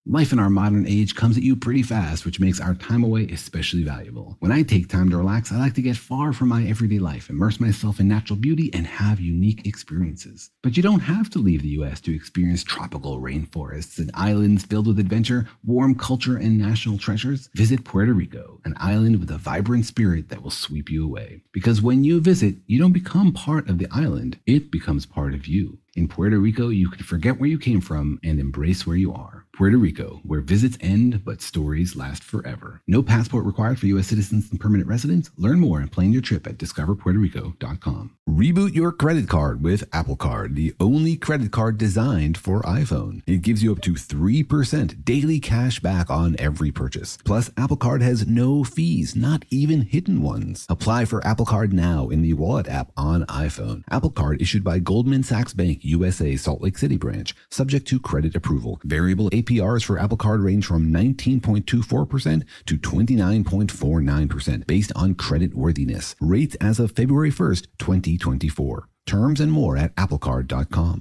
Life in our modern age comes at you pretty fast, which makes our time away especially valuable. When I take time to relax, I like to get far from my everyday life, immerse myself in natural beauty, and have unique experiences. But you don't have to leave the U.S. to experience tropical rainforests and islands filled with adventure, warm culture, and national treasures. Visit Puerto Rico, an island with a vibrant spirit that will sweep you away. Because when you visit, you don't become part of the island, it becomes part of you. In Puerto Rico, you can forget where you came from and embrace where you are. Puerto Rico, where visits end but stories last forever. No passport required for U.S. citizens and permanent residents. Learn more and plan your trip at discoverpuertorico.com. Reboot your credit card with Apple Card, the only credit card designed for iPhone. It gives you up to 3% daily cash back on every purchase. Plus, Apple Card has no fees, not even hidden ones. Apply for Apple Card now in the Wallet app on iPhone. Apple Card issued by Goldman Sachs Bank, USA, Salt Lake City branch, subject to credit approval. Variable APRs for Apple Card range from 19.24% to 29.49% based on credit worthiness. Rates as of February 1st, 2024. Terms and more at applecard.com.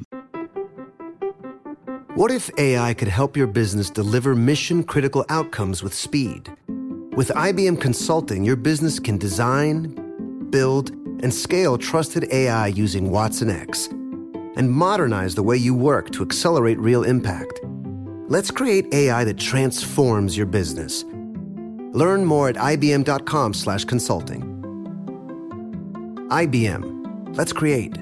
What if AI could help your business deliver mission-critical outcomes with speed? With IBM Consulting, your business can design, build, and scale trusted AI using watsonx, and modernize the way you work to accelerate real impact. Let's create AI that transforms your business. Learn more at ibm.com/consulting. IBM. Let's create.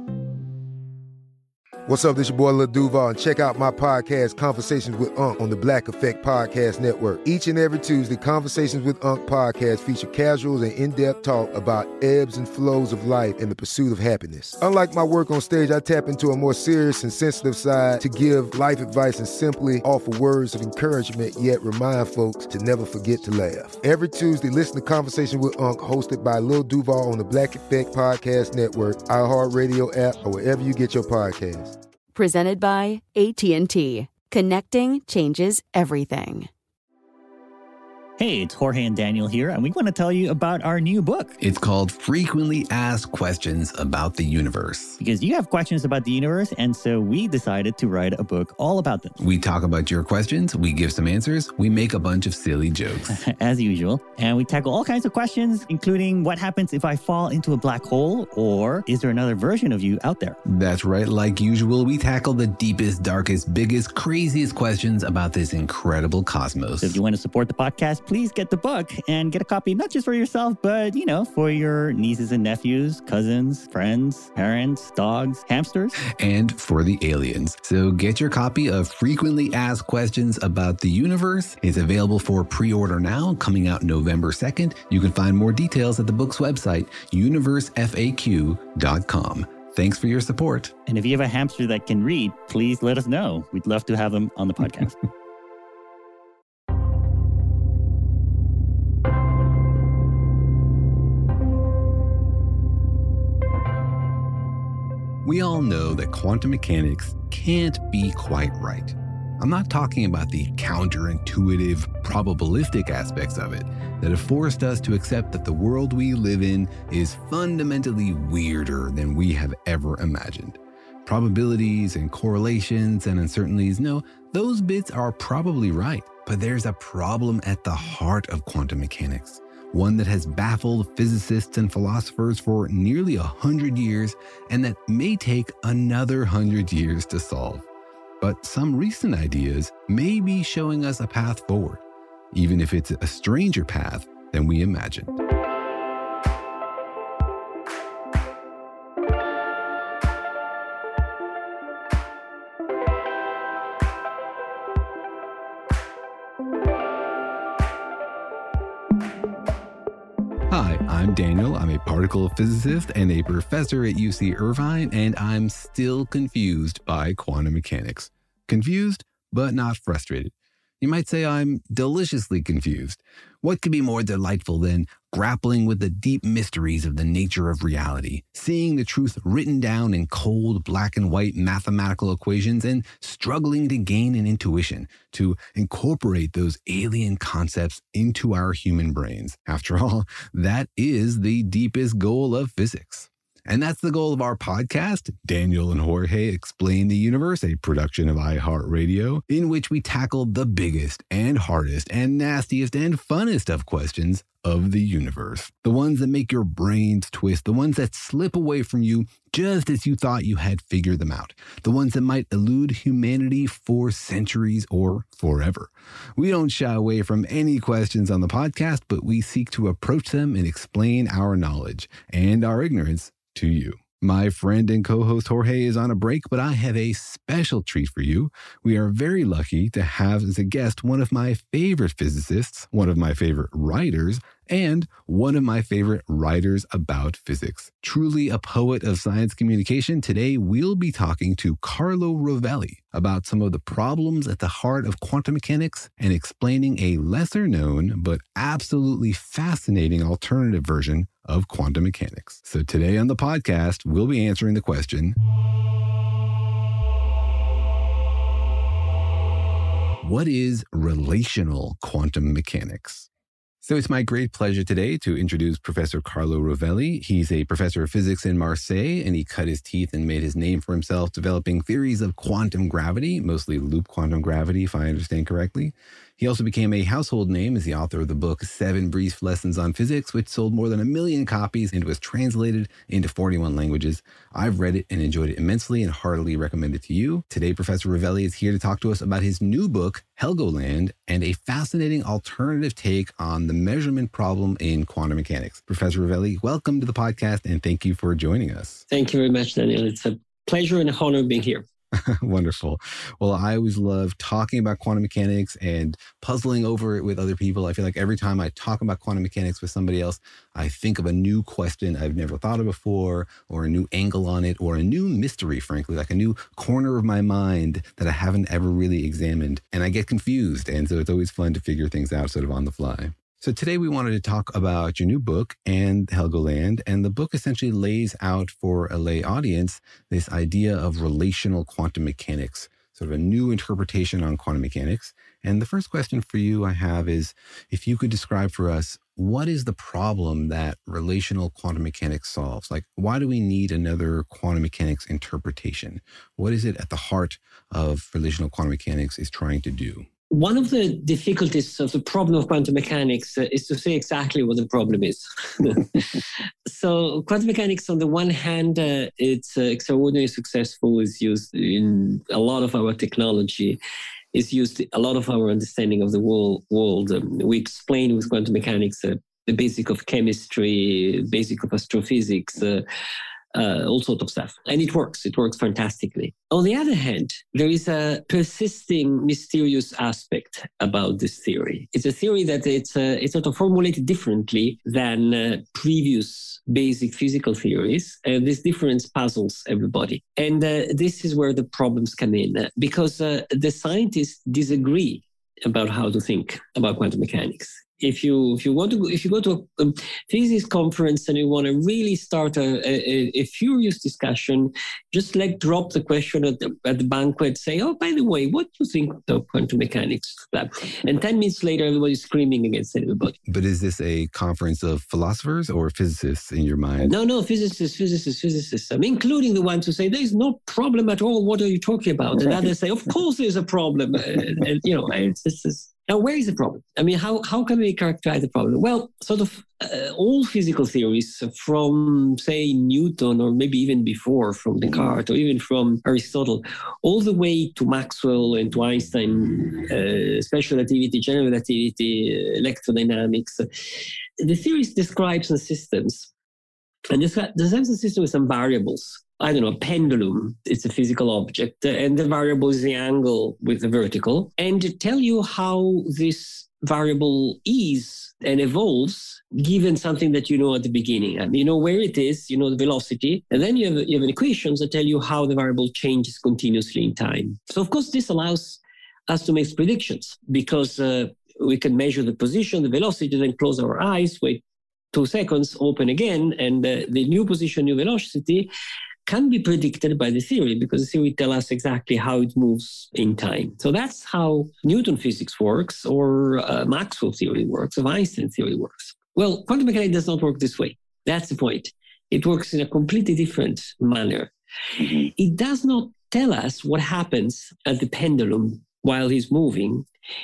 What's up, this your boy Lil Duval, and check out my podcast, Conversations with Unc, on the Black Effect Podcast Network. Each and every Tuesday, Conversations with Unc podcast feature casuals and in-depth talk about ebbs and flows of life and the pursuit of happiness. Unlike my work on stage, I tap into a more serious and sensitive side to give life advice and simply offer words of encouragement, yet remind folks to never forget to laugh. Every Tuesday, listen to Conversation with Unc, hosted by Lil Duval on the Black Effect Podcast Network, iHeartRadio app, or wherever you get your podcasts. Presented by AT&T. Connecting changes everything. Hey, it's Jorge and Daniel here, and we want to tell you about our new book. It's called Frequently Asked Questions About the Universe. Because you have questions about the universe, and so we decided to write a book all about them. We talk about your questions, we give some answers, we make a bunch of silly jokes. As usual. And we tackle all kinds of questions, including what happens if I fall into a black hole, or is there another version of you out there? That's right. Like usual, we tackle the deepest, darkest, biggest, craziest questions about this incredible cosmos. So if you want to support the podcast, please get the book and get a copy, not just for yourself, but, for your nieces and nephews, cousins, friends, parents, dogs, hamsters. And for the aliens. So get your copy of Frequently Asked Questions About the Universe. It's available for pre-order now, coming out November 2nd. You can find more details at the book's website, universefaq.com. Thanks for your support. And if you have a hamster that can read, please let us know. We'd love to have them on the podcast. We all know that quantum mechanics can't be quite right. I'm not talking about the counterintuitive, probabilistic aspects of it that have forced us to accept that the world we live in is fundamentally weirder than we have ever imagined. Probabilities and correlations and uncertainties, no, those bits are probably right. But there's a problem at the heart of quantum mechanics. One that has baffled physicists and philosophers for nearly 100 years, and that may take another 100 years to solve. But some recent ideas may be showing us a path forward, even if it's a stranger path than we imagined. Hi, I'm Daniel. I'm a particle physicist and a professor at UC Irvine, and I'm still confused by quantum mechanics. Confused, but not frustrated. You might say I'm deliciously confused. What could be more delightful than grappling with the deep mysteries of the nature of reality, seeing the truth written down in cold black and white mathematical equations, and struggling to gain an intuition to incorporate those alien concepts into our human brains? After all, that is the deepest goal of physics. And that's the goal of our podcast, Daniel and Jorge Explain the Universe, a production of iHeartRadio, in which we tackle the biggest and hardest and nastiest and funnest of questions of the universe. The ones that make your brains twist, the ones that slip away from you just as you thought you had figured them out, the ones that might elude humanity for centuries or forever. We don't shy away from any questions on the podcast, but we seek to approach them and explain our knowledge and our ignorance to you. My friend and co-host Jorge is on a break, but I have a special treat for you. We are very lucky to have as a guest one of my favorite physicists, one of my favorite writers, and one of my favorite writers about physics. Truly a poet of science communication, today we'll be talking to Carlo Rovelli about some of the problems at the heart of quantum mechanics and explaining a lesser known but absolutely fascinating alternative version of quantum mechanics. So today on the podcast, we'll be answering the question, what is relational quantum mechanics? So it's my great pleasure today to introduce Professor Carlo Rovelli. He's a professor of physics in Marseille, and he cut his teeth and made his name for himself developing theories of quantum gravity, mostly loop quantum gravity, if I understand correctly. He also became a household name as the author of the book 7 Brief Lessons on Physics, which sold more than 1 million copies and was translated into 41 languages. I've read it and enjoyed it immensely and heartily recommend it to you. Today, Professor Rovelli is here to talk to us about his new book, Helgoland, and a fascinating alternative take on the measurement problem in quantum mechanics. Professor Rovelli, welcome to the podcast and thank you for joining us. Thank you very much, Daniel. It's a pleasure and honor being here. Wonderful. Well, I always love talking about quantum mechanics and puzzling over it with other people. I feel like every time I talk about quantum mechanics with somebody else, I think of a new question I've never thought of before, or a new angle on it, or a new mystery, frankly, like a new corner of my mind that I haven't ever really examined. And I get confused. And so it's always fun to figure things out sort of on the fly. So today we wanted to talk about your new book and Helgoland, and the book essentially lays out for a lay audience this idea of relational quantum mechanics, sort of a new interpretation on quantum mechanics. And the first question for you I have is, if you could describe for us, what is the problem that relational quantum mechanics solves? Like, why do we need another quantum mechanics interpretation? What is it at the heart of relational quantum mechanics is trying to do? One of the difficulties of the problem of quantum mechanics is to say exactly what the problem is. So quantum mechanics, on the one hand, it's extraordinarily successful, is used in a lot of our technology, is used a lot of our understanding of the world. We explain with quantum mechanics the basic of chemistry, basic of astrophysics, all sorts of stuff. And it works fantastically. On the other hand, there is a persisting mysterious aspect about this theory. It's a theory that it's sort of formulated differently than previous basic physical theories. And this difference puzzles everybody. And this is where the problems come in, because the scientists disagree about how to think about quantum mechanics. If you go to a physics conference and you want to really start a furious discussion, just drop the question at the banquet, say, oh, by the way, what do you think of quantum mechanics? And 10 minutes later, everybody's screaming against everybody. But is this a conference of philosophers or physicists in your mind? No, physicists. I mean, including the ones who say, there's no problem at all. What are you talking about? And others say, of course there's a problem. And it's just... Now, where is the problem? I mean, how can we characterize the problem? Well, sort of all physical theories from, say, Newton, or maybe even before, from Descartes, or even from Aristotle, all the way to Maxwell and to Einstein, special relativity, general relativity, electrodynamics. The theories describe some systems, and describe the system with some variables. I don't know, a pendulum, it's a physical object, and the variable is the angle with the vertical, and to tell you how this variable is and evolves given something that you know at the beginning. I mean, you know where it is, you know the velocity, and then you have equations that tell you how the variable changes continuously in time. So, of course, this allows us to make predictions, because we can measure the position, the velocity, then close our eyes, wait 2 seconds, open again, and the new position, new velocity can be predicted by the theory, because the theory tells us exactly how it moves in time. So that's how Newton physics works, or Maxwell theory works, or Einstein theory works. Well, quantum mechanics does not work this way. That's the point. It works in a completely different manner. Mm-hmm. It does not tell us what happens at the pendulum while it's moving.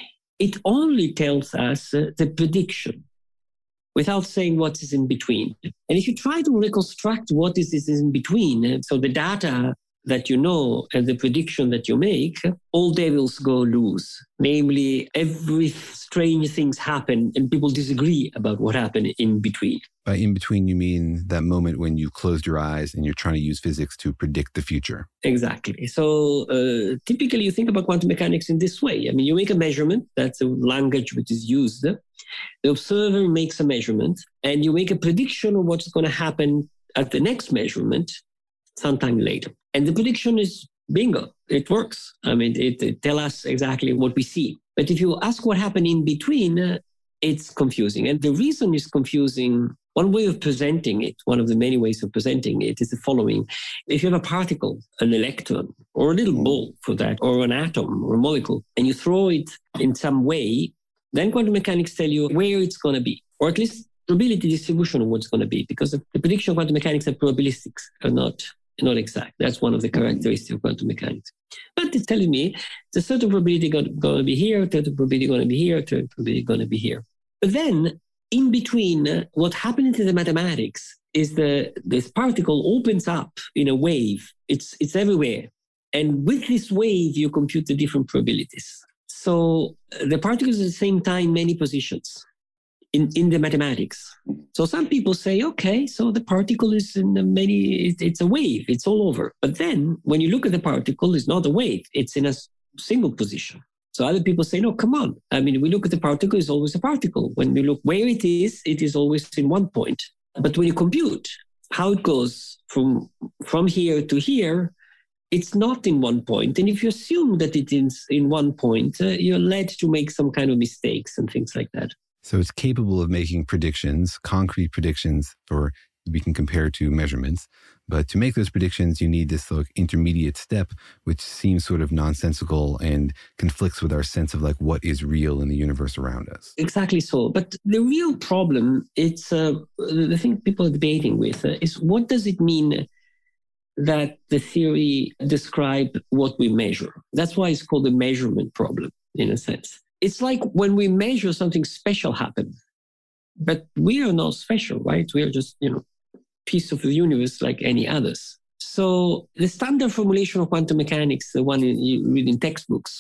It only tells us the prediction without saying what is in between. And if you try to reconstruct what is in between, so the data that you know and the prediction that you make, all devils go loose. Namely, every strange things happen and people disagree about what happened in between. By in between, you mean that moment when you closed your eyes and you're trying to use physics to predict the future. Exactly. So typically you think about quantum mechanics in this way. I mean, you make a measurement, that's a language which is used. The observer makes a measurement and you make a prediction of what's going to happen at the next measurement sometime later. And the prediction is bingo. It works. I mean, it tells us exactly what we see. But if you ask what happened in between, it's confusing. And the reason it's confusing, one way of presenting it, one of the many ways of presenting it is the following. If you have a particle, an electron, or a little ball for that, or an atom or a molecule, and you throw it in some way, then quantum mechanics tell you where it's going to be, or at least probability distribution of what's going to be, because the prediction of quantum mechanics are probabilistic, are not exact. That's one of the characteristics of quantum mechanics. But it's telling me there's a certain probability going to be here, a certain probability going to be here, a certain probability going to be here. But then, in between, what happens in the mathematics is this particle opens up in a wave. It's everywhere. And with this wave, you compute the different probabilities. So the particle is at the same time many positions in the mathematics. So some people say, okay, so the particle is it's a wave, it's all over. But then when you look at the particle, it's not a wave, it's in a single position. So other people say, no, come on. I mean, we look at the particle, it's always a particle. When we look where it is always in one point. But when you compute how it goes from here to here, it's not in one point. And if you assume that it is in one point, you're led to make some kind of mistakes and things like that. So it's capable of making predictions, concrete predictions we can compare to measurements. But to make those predictions, you need this intermediate step, which seems sort of nonsensical and conflicts with our sense of what is real in the universe around us. Exactly so. But the real problem, it's the thing people are debating with is what does it mean that the theory describes what we measure? That's why it's called the measurement problem, in a sense. It's like when we measure something special happen, but we are not special, right? We are just, piece of the universe like any others. So the standard formulation of quantum mechanics, the one you read in textbooks,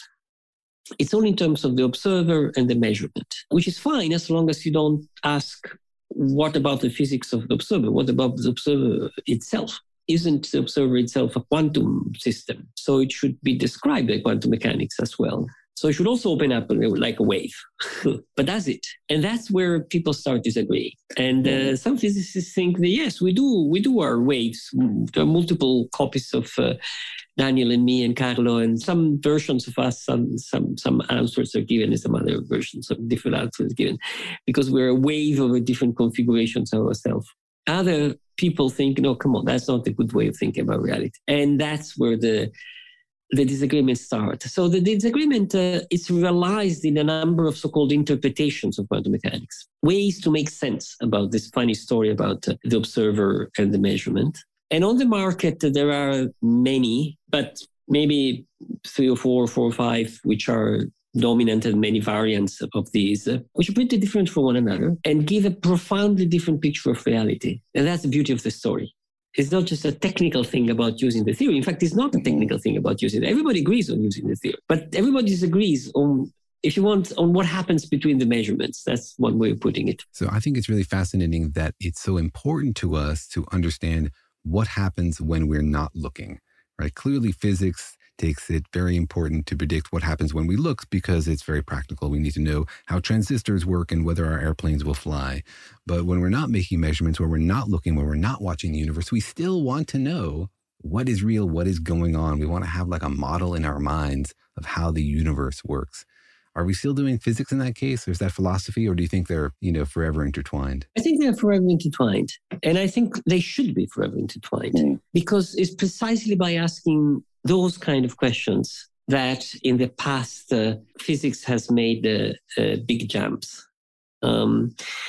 it's only in terms of the observer and the measurement, which is fine as long as you don't ask, what about the physics of the observer? What about the observer itself? Isn't the observer itself a quantum system? So it should be described by quantum mechanics as well. So it should also open up like a wave. But does it? And that's where people start to disagree. And some physicists think that, yes, we do our waves. There are multiple copies of Daniel and me and Carlo, and some versions of us, some answers are given and some other versions of different answers given, because we're a wave of a different configurations of ourselves. Other people think, no, come on, that's not a good way of thinking about reality. And that's where the disagreements start. So the disagreement is realized in a number of so-called interpretations of quantum mechanics, ways to make sense about this funny story about the observer and the measurement. And on the market, there are many, but maybe 3 or 4 or 5, which are dominant and many variants of these, which are pretty different from one another and give a profoundly different picture of reality. And that's the beauty of the story. It's not just a technical thing about using the theory. In fact, it's not a technical thing about using it. Everybody agrees on using the theory, but everybody disagrees on, if you want, on what happens between the measurements. That's one way of putting it. So I think it's really fascinating that it's so important to us to understand what happens when we're not looking, right? Clearly, physics takes it very important to predict what happens when we look because it's very practical. We need to know how transistors work and whether our airplanes will fly. But when we're not making measurements, when we're not looking, when we're not watching the universe, we still want to know what is real, what is going on. We want to have a model in our minds of how the universe works. Are we still doing physics in that case? Or is that philosophy? Or do you think they're, forever intertwined? I think they're forever intertwined. And I think they should be forever intertwined because it's precisely by asking those kind of questions that in the past, physics has made big jumps.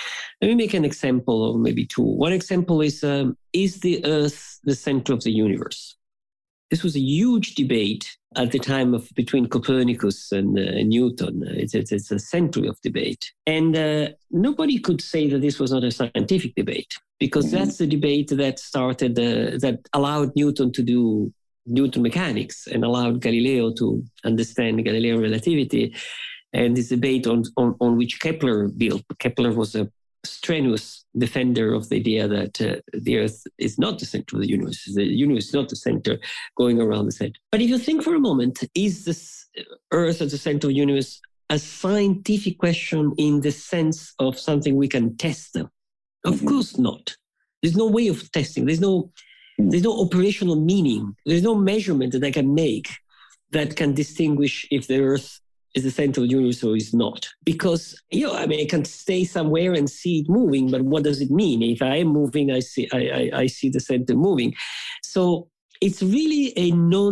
Let me make an example, or maybe two. One example is the Earth the center of the universe? This was a huge debate at the time between Copernicus and Newton. It's a century of debate. And nobody could say that this was not a scientific debate, because that's the debate that started, that allowed Newton to do Newton mechanics and allowed Galileo to understand Galilean relativity. And this debate on which Kepler built. Kepler was a strenuous defender of the idea that the Earth is not the center of the universe. The universe is not the center going around the center. But if you think for a moment, is this Earth at the center of the universe a scientific question in the sense of something we can test? Of course not. There's no way of testing. There's no operational meaning. There's no measurement that I can make that can distinguish if the Earth is the center of the universe or is not. Because, I can stay somewhere and see it moving, but what does it mean? If I am moving, I see the center moving. So it's really a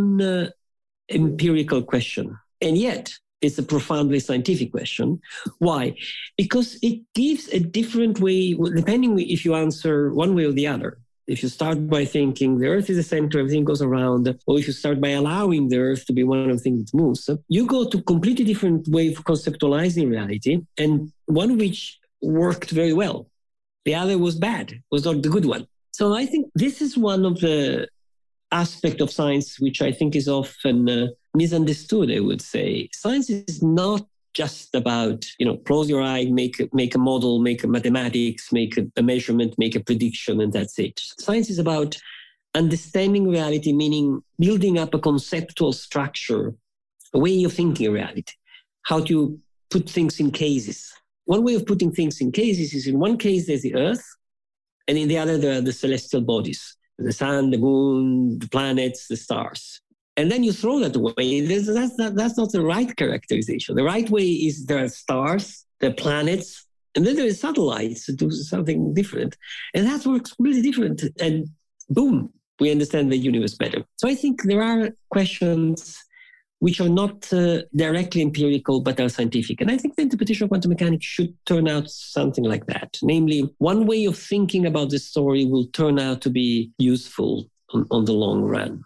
non-empirical question. And yet, it's a profoundly scientific question. Why? Because it gives a different way, depending if you answer one way or the other. If you start by thinking the Earth is the center, everything goes around, or if you start by allowing the Earth to be one of the things that moves, you go to a completely different way of conceptualizing reality, and one which worked very well. The other was bad, was not the good one. So I think this is one of the aspects of science which I think is often misunderstood, I would say. Science is not just about, close your eye, make a model, make a mathematics, make a measurement, make a prediction, and that's it. Science is about understanding reality, meaning building up a conceptual structure, a way of thinking reality, how to put things in cases. One way of putting things in cases is in one case there's the Earth, and in the other there are the celestial bodies, the sun, the moon, the planets, the stars. And then you throw that away. That's not the right characterization. The right way is there are stars, there are planets, and then there are satellites to do something different. And that works completely different. And boom, we understand the universe better. So I think there are questions which are not directly empirical, but are scientific. And I think the interpretation of quantum mechanics should turn out something like that. Namely, one way of thinking about this story will turn out to be useful on the long run.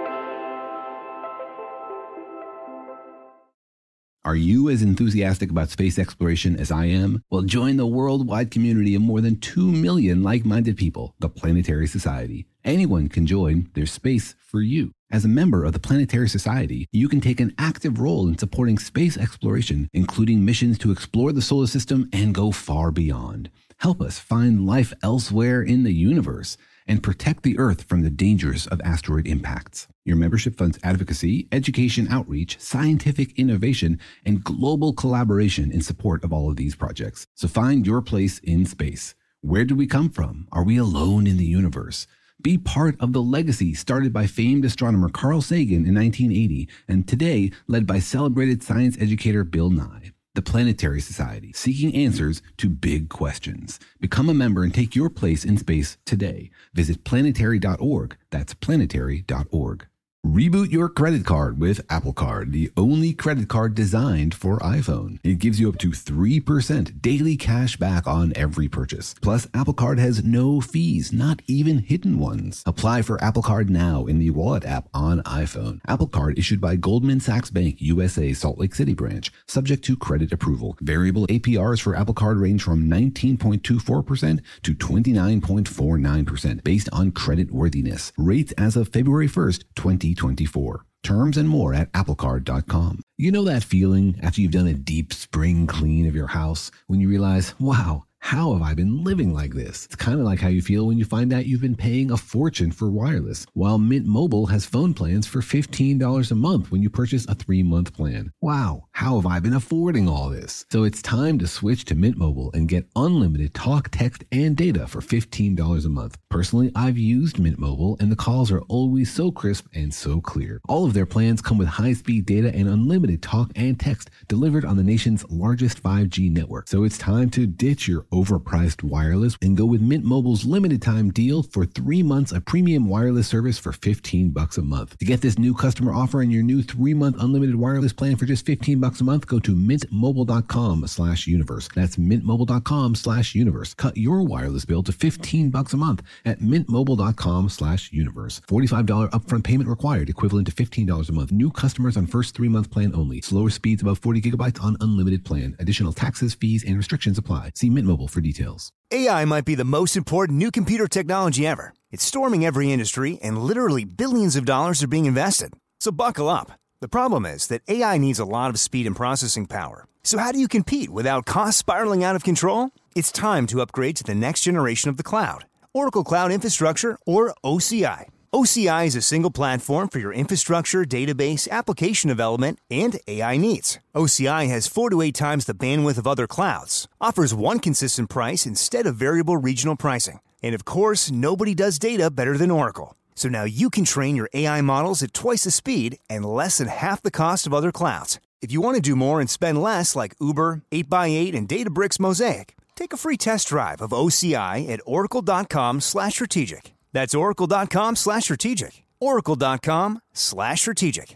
Are you as enthusiastic about space exploration as I am? Well, join the worldwide community of more than 2 million like-minded people, the Planetary Society. Anyone can join. There's space for you. As a member of the Planetary Society, you can take an active role in supporting space exploration, including missions to explore the solar system and go far beyond. Help us find life elsewhere in the universe and protect the Earth from the dangers of asteroid impacts. Your membership funds advocacy, education outreach, scientific innovation, and global collaboration in support of all of these projects. So find your place in space. Where do we come from? Are we alone in the universe? Be part of the legacy started by famed astronomer Carl Sagan in 1980 and today led by celebrated science educator Bill Nye. The Planetary Society, seeking answers to big questions. Become a member and take your place in space today. Visit planetary.org. That's planetary.org. Reboot your credit card with Apple Card, the only credit card designed for iPhone. It gives you up to 3% daily cash back on every purchase. Plus, Apple Card has no fees, not even hidden ones. Apply for Apple Card now in the Wallet app on iPhone. Apple Card issued by Goldman Sachs Bank USA Salt Lake City branch, subject to credit approval. Variable APRs for Apple Card range from 19.24% to 29.49% based on credit worthiness. Rates as of February 1st, 2024. Terms and more at applecard.com. You know that feeling after you've done a deep spring clean of your house when you realize, wow, how have I been living like this? It's kind of like how you feel when you find out you've been paying a fortune for wireless, while Mint Mobile has phone plans for $15 a month when you purchase a 3-month plan. Wow, how have I been affording all this? So it's time to switch to Mint Mobile and get unlimited talk, text, and data for $15 a month. Personally, I've used Mint Mobile, and the calls are always so crisp and so clear. All of their plans come with high-speed data and unlimited talk and text delivered on the nation's largest 5G network. So it's time to ditch your overpriced wireless and go with Mint Mobile's limited time deal for 3 months of premium wireless service for $15 a month. To get this new customer offer and your new 3-month unlimited wireless plan for just $15 a month, go to mintmobile.com/universe. That's mintmobile.com/universe. Cut your wireless bill to $15 a month at mintmobile.com/universe. $45 upfront payment required, equivalent to $15 a month. New customers on first 3-month plan only. Slower speeds above 40 gigabytes on unlimited plan. Additional taxes, fees, and restrictions apply. See Mint Mobile for details. AI might be the most important new computer technology ever. It's storming every industry, and literally billions of dollars are being invested. So buckle up. The problem is that AI needs a lot of speed and processing power. So how do you compete without costs spiraling out of control? It's time to upgrade to the next generation of the cloud. Oracle Cloud Infrastructure, or OCI. OCI is a single platform for your infrastructure, database, application development, and AI needs. OCI has 4 to 8 times the bandwidth of other clouds, offers one consistent price instead of variable regional pricing. And of course, nobody does data better than Oracle. So now you can train your AI models at twice the speed and less than half the cost of other clouds. If you want to do more and spend less like Uber, 8x8, and Databricks Mosaic, take a free test drive of OCI at oracle.com/strategic. That's oracle.com/strategic. Oracle.com/strategic.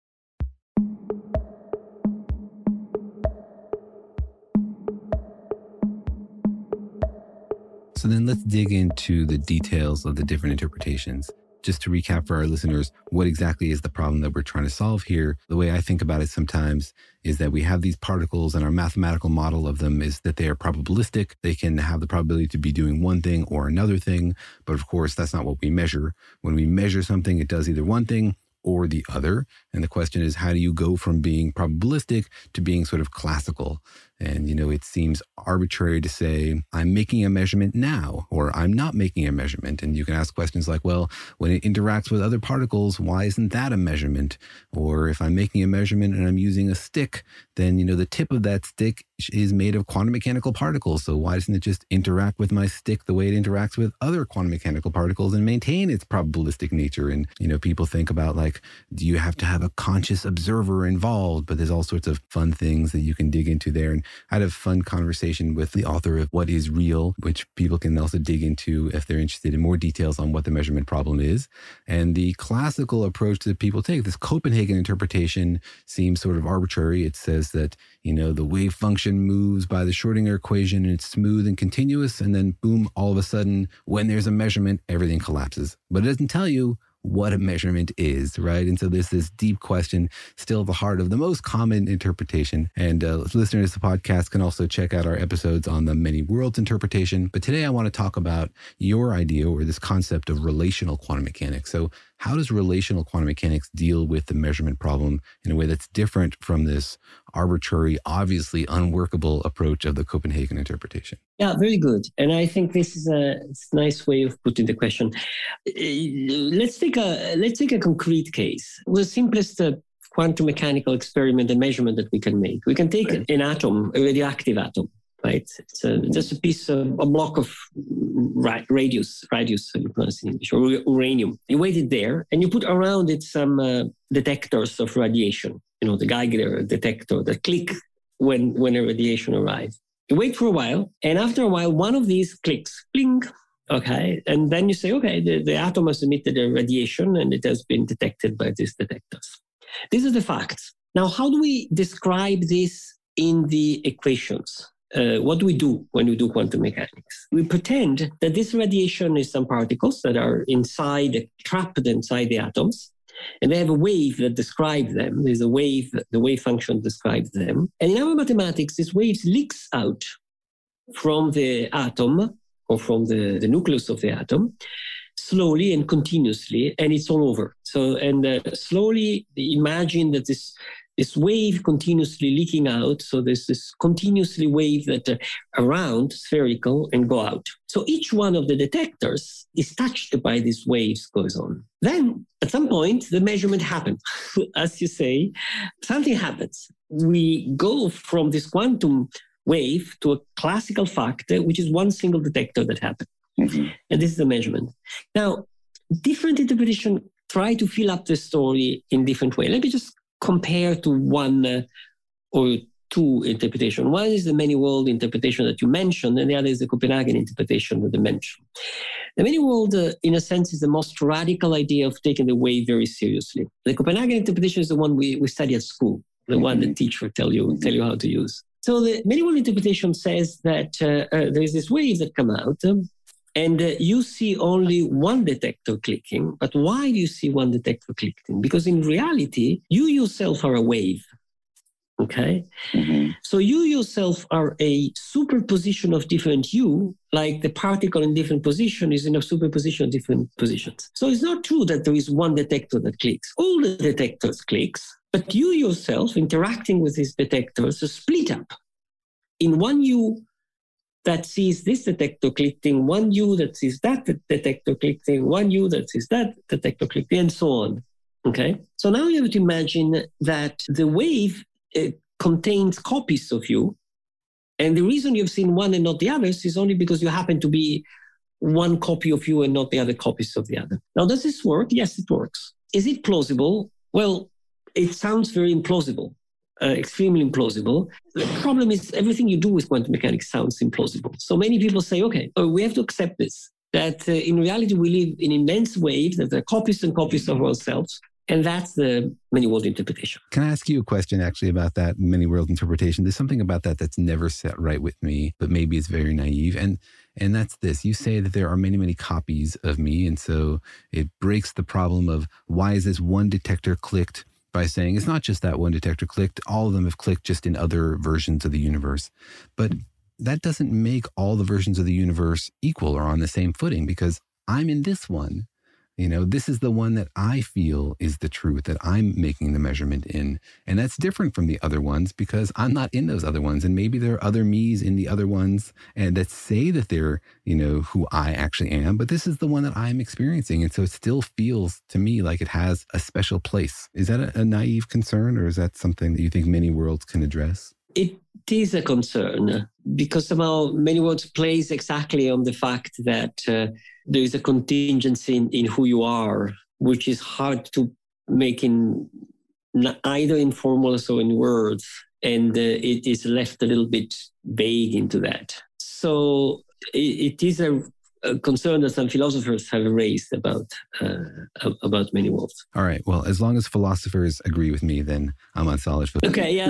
So then let's dig into the details of the different interpretations. Just to recap for our listeners, what exactly is the problem that we're trying to solve here? The way I think about it sometimes is that we have these particles, and our mathematical model of them is that they are probabilistic. They can have the probability to be doing one thing or another thing. But of course, that's not what we measure. When we measure something, it does either one thing or the other. And the question is, how do you go from being probabilistic to being sort of classical? And, it seems arbitrary to say, I'm making a measurement now, or I'm not making a measurement. And you can ask questions like, well, when it interacts with other particles, why isn't that a measurement? Or if I'm making a measurement and I'm using a stick, then, the tip of that stick is made of quantum mechanical particles. So why doesn't it just interact with my stick the way it interacts with other quantum mechanical particles and maintain its probabilistic nature? And, people think about like, do you have to have a conscious observer involved? But there's all sorts of fun things that you can dig into there. And I had a fun conversation with the author of What is Real, which people can also dig into if they're interested in more details on what the measurement problem is. And the classical approach that people take, this Copenhagen interpretation, seems sort of arbitrary. It says that, the wave function moves by the Schrödinger equation and it's smooth and continuous. And then boom, all of a sudden, when there's a measurement, everything collapses. But it doesn't tell you what a measurement is, right? And so there's this deep question, still the heart of the most common interpretation. And listeners to the podcast can also check out our episodes on the many worlds interpretation. But today I want to talk about your idea, or this concept of relational quantum mechanics. So how does relational quantum mechanics deal with the measurement problem in a way that's different from this arbitrary, obviously unworkable approach of the Copenhagen interpretation? Yeah, very good. And I think this is a nice way of putting the question. Let's take a concrete case. The simplest quantum mechanical experiment and measurement that we can make. We can take an atom, a radioactive atom, right? It's just a piece of a block of radius, you pronounce it in English, or uranium. You weight it there, and you put around it some detectors of radiation. The Geiger detector that click when a radiation arrives. You wait for a while, and after a while, one of these clicks, bling. Okay, and then you say, okay, the atom has emitted a radiation, and it has been detected by these detectors. These are the facts. Now, how do we describe this in the equations? What do we do when we do quantum mechanics? We pretend that this radiation is some particles that are trapped inside the atoms, and they have a wave that describes them. There's a wave, the wave function describes them. And in our mathematics, this wave leaks out from the atom, or from the nucleus of the atom, slowly and continuously, and it's all over. So, slowly imagine that this wave continuously leaking out. So there's this continuously wave that around, spherical, and go out. So each one of the detectors is touched by these waves goes on. Then at some point, the measurement happens. As you say, something happens. We go from this quantum wave to a classical fact, which is one single detector that happened. Mm-hmm. And this is the measurement. Now, different interpretations try to fill up the story in different ways. Let me just compare to one or two interpretations. One is the many-world interpretation that you mentioned, and the other is the Copenhagen interpretation that you mentioned. The many-world, in a sense, is the most radical idea of taking the wave very seriously. The Copenhagen interpretation is the one we study at school, the one the teacher tell you how to use. So the many-world interpretation says that there is this wave that come out, and you see only one detector clicking. But why do you see one detector clicking? Because in reality, you yourself are a wave. Okay? So you yourself are a superposition of different you, like the particle in different position is in a superposition of different positions. So it's not true that there is one detector that clicks. All the detectors clicks, but you yourself interacting with these detectors are split up in one you that sees this detector clicking, one you that sees that detector clicking, one you that sees that detector clicking, and so on. Okay? So now you have to imagine that the wave contains copies of you. And the reason you've seen one and not the others is only because you happen to be one copy of you and not the other copies of the other. Now, does this work? Yes, it works. Is it plausible? Well, it sounds very implausible, extremely implausible. The problem is everything you do with quantum mechanics sounds implausible. So many people say, okay, we have to accept this, that in reality we live in immense waves, that there are copies and copies of ourselves. And that's the many-world interpretation. Can I ask you a question actually about that many-world interpretation? There's something about that that's never set right with me, but maybe it's very naive. And that's this. You say that there are many, many copies of me. And so it breaks the problem of why is this one detector clicked by saying it's not just that one detector clicked. All of them have clicked just in other versions of the universe. But that doesn't make all the versions of the universe equal or on the same footing because I'm in this one. You know, this is the one that I feel is the truth that I'm making the measurement in. And that's different from the other ones because I'm not in those other ones. And maybe there are other me's in the other ones and that say that they're, you know, who I actually am. But this is the one that I'm experiencing. And so it still feels to me like it has a special place. Is that a naive concern or is that something that you think many worlds can address? It is a concern because somehow many worlds plays exactly on the fact that there is a contingency in who you are, which is hard to make in either in formulas or in words. And it is left a little bit vague into that. So it is a concern that some philosophers have raised about many worlds. All right. Well, as long as philosophers agree with me, then I'm on solid footing. Okay, yeah.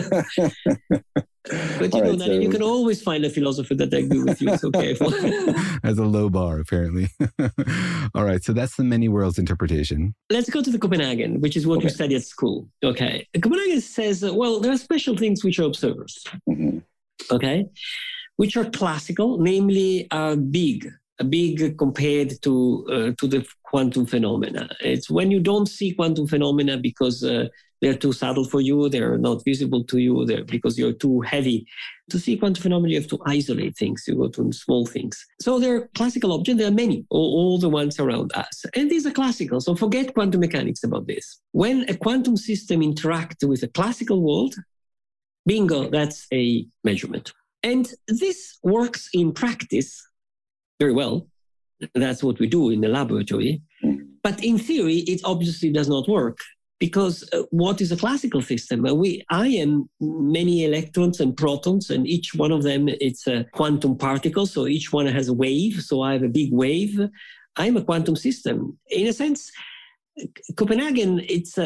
But you know, so you can always find a philosopher that agree with you. It's okay. As a low bar, apparently. All right. So that's the many worlds interpretation. Let's go to the Copenhagen, which is what we study at school. Okay. The Copenhagen says, well, there are special things which are observers. Okay. Which are classical, namely are big compared to the quantum phenomena. It's when you don't see quantum phenomena because they're too subtle for you, they're not visible to you, because you're too heavy. To see quantum phenomena, you have to isolate things, you go to small things. So they're classical objects, there are many, all the ones around us. And these are classical, so forget quantum mechanics about this. When a quantum system interacts with a classical world, bingo, that's a measurement. And this works in practice very well. That's what we do in the laboratory. But in theory, it obviously does not work because what is a classical system? I am many electrons and protons, and each one of them, it's a quantum particle. So each one has a wave. So I have a big wave. I'm a quantum system. In a sense, Copenhagen,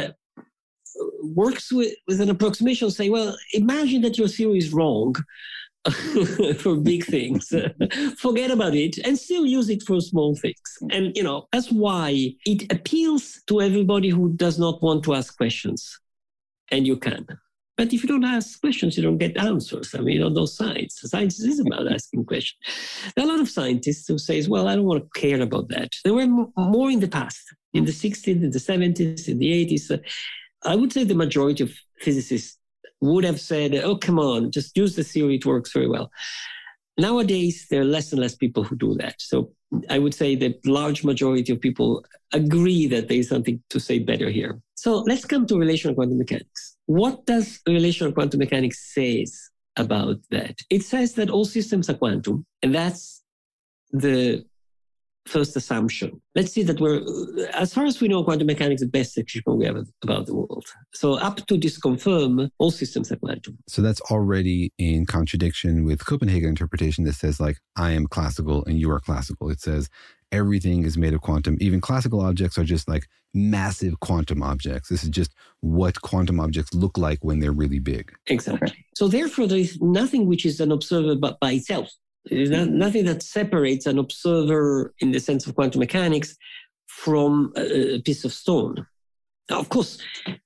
works with an approximation saying, well, imagine that your theory is wrong. For big things, forget about it and still use it for small things. And, you know, that's why it appeals to everybody who does not want to ask questions. And you can. But if you don't ask questions, you don't get answers. I mean, those science. Science is about asking questions. There are a lot of scientists who say, well, I don't want to care about that. There were more in the past, in the 60s, in the 70s, in the 80s. I would say the majority of physicists would have said, oh, come on, just use the theory, it works very well. Nowadays, there are less and less people who do that. So I would say that large majority of people agree that there is something to say better here. So let's come to relational quantum mechanics. What does relational quantum mechanics say about that? It says that all systems are quantum, and that's the first assumption. Let's see that as far as we know, quantum mechanics is the best description we have about the world. So up to this confirm, all systems are quantum. So that's already in contradiction with Copenhagen interpretation that says, like, I am classical and you are classical. It says everything is made of quantum. Even classical objects are just like massive quantum objects. This is just what quantum objects look like when they're really big. Exactly. So therefore, there is nothing which is an observer by itself. There is nothing that separates an observer in the sense of quantum mechanics from a piece of stone. Now, of course,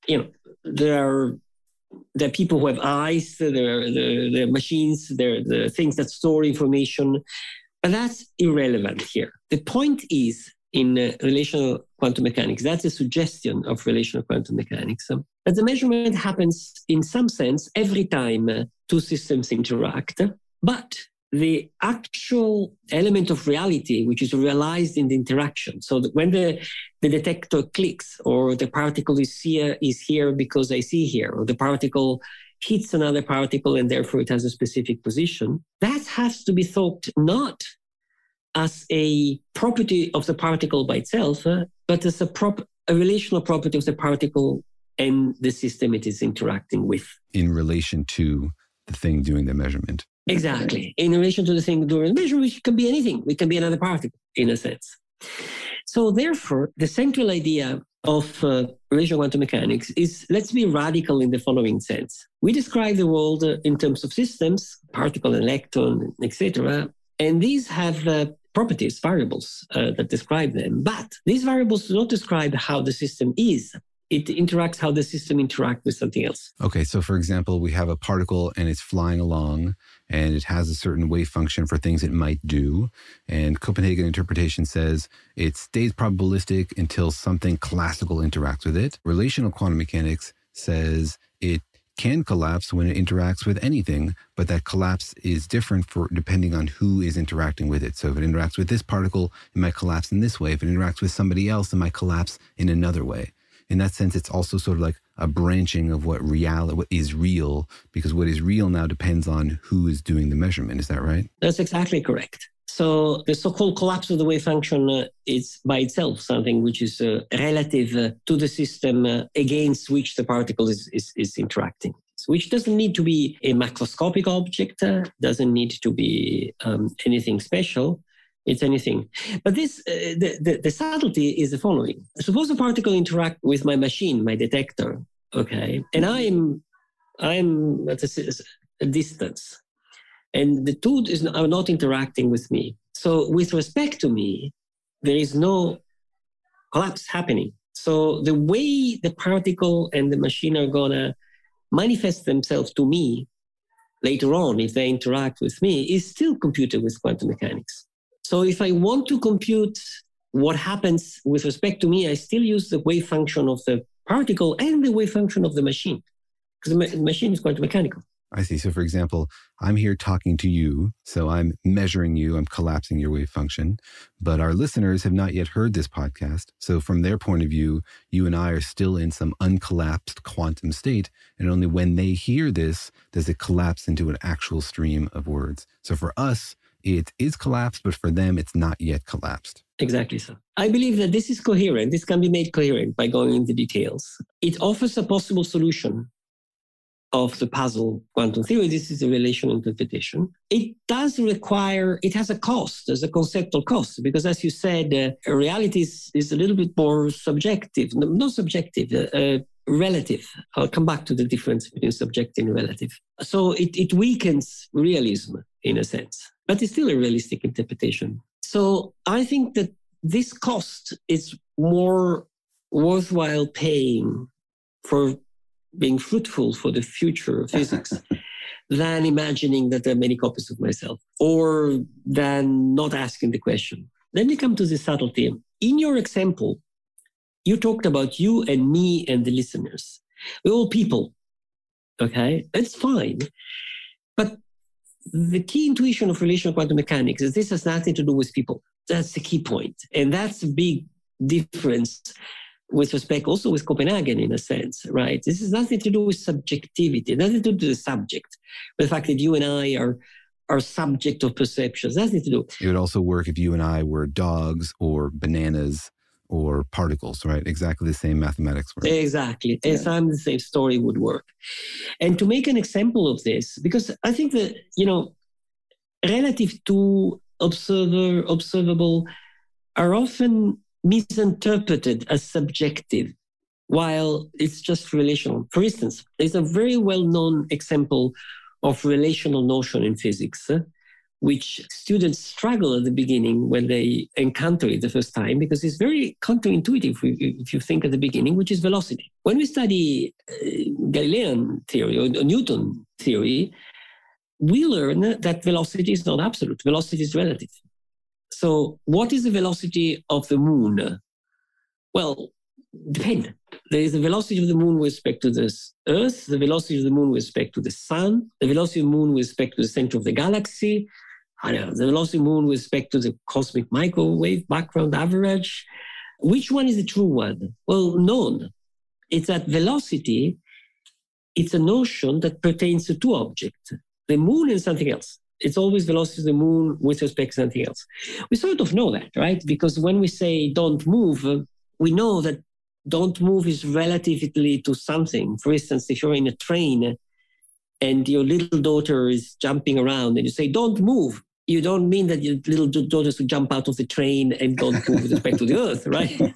there are people who have eyes, there are machines, there are the things that store information, but that's irrelevant here. The point is, in relational quantum mechanics, that's a suggestion of relational quantum mechanics, that the measurement happens in some sense every time two systems interact, but the actual element of reality, which is realized in the interaction. So that when the detector clicks, or the particle is here because I see here, or the particle hits another particle and therefore it has a specific position, that has to be thought not as a property of the particle by itself, but as a relational property of the particle and the system it is interacting with. In relation to the thing doing the measurement. Exactly. In relation to the thing during the measurement, which can be anything. It can be another particle, in a sense. So therefore, the central idea of relational quantum mechanics is, let's be radical in the following sense. We describe the world in terms of systems, particle, electron, etc. And these have properties, variables that describe them. But these variables do not describe how the system is. It interacts how the system interacts with something else. Okay, so for example, we have a particle and it's flying along and it has a certain wave function for things it might do. And Copenhagen interpretation says it stays probabilistic until something classical interacts with it. Relational quantum mechanics says it can collapse when it interacts with anything, but that collapse is different depending on who is interacting with it. So if it interacts with this particle, it might collapse in this way. If it interacts with somebody else, it might collapse in another way. In that sense, it's also sort of like a branching of what is real, because what is real now depends on who is doing the measurement. Is that right? That's exactly correct. So the so-called collapse of the wave function is by itself something which is relative to the system against which the particle is interacting, which doesn't need to be a macroscopic object, doesn't need to be anything special. It's anything. But this, the subtlety is the following. Suppose a particle interact with my machine, my detector, okay? And I'm at a distance. And the two are not interacting with me. So with respect to me, there is no collapse happening. So the way the particle and the machine are going to manifest themselves to me later on, if they interact with me, is still computed with quantum mechanics. So if I want to compute what happens with respect to me, I still use the wave function of the particle and the wave function of the machine, because the machine is quantum mechanical. I see. So for example, I'm here talking to you, so I'm measuring you, I'm collapsing your wave function, but our listeners have not yet heard this podcast. So from their point of view, you and I are still in some uncollapsed quantum state, and only when they hear this does it collapse into an actual stream of words. So for us, it is collapsed, but for them, it's not yet collapsed. Exactly so. I believe that this is coherent. This can be made coherent by going into details. It offers a possible solution of the puzzle quantum theory. This is a relational interpretation. It does require, it has a cost, there's a conceptual cost, because as you said, reality is a little bit more subjective, not subjective, relative. I'll come back to the difference between subjective and relative. So it weakens realism in a sense, but it's still a realistic interpretation. So I think that this cost is more worthwhile paying for being fruitful for the future of physics than imagining that there are many copies of myself, or than not asking the question. Then you come to the subtlety. In your example, you talked about you and me and the listeners. We're all people, okay? That's fine. But the key intuition of relational quantum mechanics is this has nothing to do with people. That's the key point. And that's a big difference with respect also with Copenhagen in a sense, right? This has nothing to do with subjectivity, nothing to do with the subject. But the fact that you and I are are subject of perceptions. Nothing to do. It would also work if you and I were dogs or bananas or particles, right? Exactly the same mathematics work. Exactly. And some the same story would work. And to make an example of this, because I think that, relative to observable are often misinterpreted as subjective, while it's just relational. For instance, there's a very well-known example of relational notion in physics, which students struggle at the beginning when they encounter it the first time, because it's very counterintuitive if you think at the beginning, which is velocity. When we study Galilean theory or Newton theory, we learn that velocity is not absolute. Velocity is relative. So what is the velocity of the moon? Well, depends. There is the velocity of the moon with respect to the Earth, the velocity of the moon with respect to the sun, the velocity of the moon with respect to the center of the galaxy, the velocity of the moon with respect to the cosmic microwave background average. Which one is the true one? Well, none. It's that velocity, it's a notion that pertains to two objects, the moon and something else. It's always velocity of the moon with respect to something else. We sort of know that, right? Because when we say don't move, we know that don't move is relatively to something. For instance, if you're in a train and your little daughter is jumping around and you say, don't move, you don't mean that your little daughter should jump out of the train and don't move with respect to the Earth, right?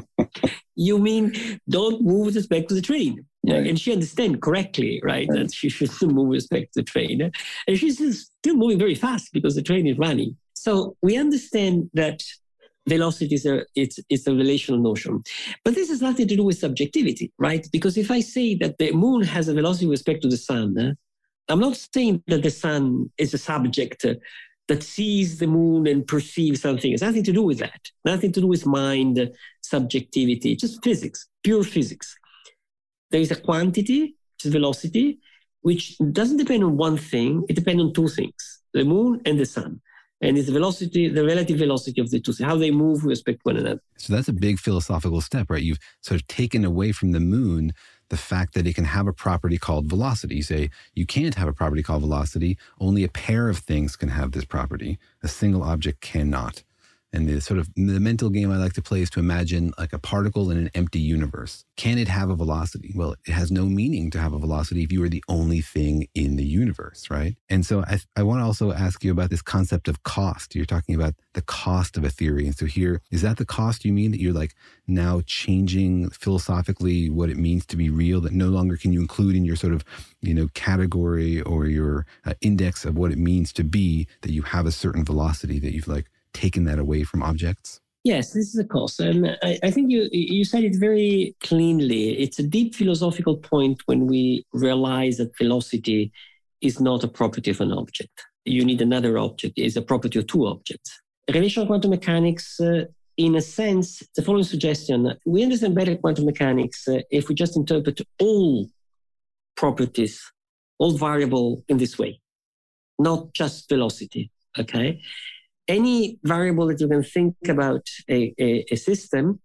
You mean don't move with respect to the train. Right. And she understands correctly, right, that she should move with respect to the train. And she's still moving very fast because the train is running. So we understand that velocity is a relational notion. But this has nothing to do with subjectivity, right? Because if I say that the moon has a velocity with respect to the sun, I'm not saying that the sun is a subject that sees the moon and perceives something. It's nothing to do with that. Nothing to do with mind, subjectivity, just physics, pure physics. There is a quantity, which is velocity, which doesn't depend on one thing. It depends on two things, the moon and the sun. And it's the velocity, the relative velocity of the two, how they move with respect to one another. So that's a big philosophical step, right? You've sort of taken away from the moon the fact that it can have a property called velocity. You say you can't have a property called velocity. Only a pair of things can have this property. A single object cannot. And the mental game I like to play is to imagine like a particle in an empty universe. Can it have a velocity? Well, it has no meaning to have a velocity if you are the only thing in the universe, right? And so I want to also ask you about this concept of cost. You're talking about the cost of a theory. And so here, is that the cost you mean, that you're like now changing philosophically what it means to be real, that no longer can you include in your sort of, category or your index of what it means to be, that you have a certain velocity, that you've like taken that away from objects? Yes, this is a cost. And I think you said it very cleanly. It's a deep philosophical point when we realize that velocity is not a property of an object. You need another object. It's a property of two objects. Relational quantum mechanics, in a sense, the following suggestion: we understand better quantum mechanics if we just interpret all properties, all variable in this way, not just velocity, okay? Any variable that you can think about a system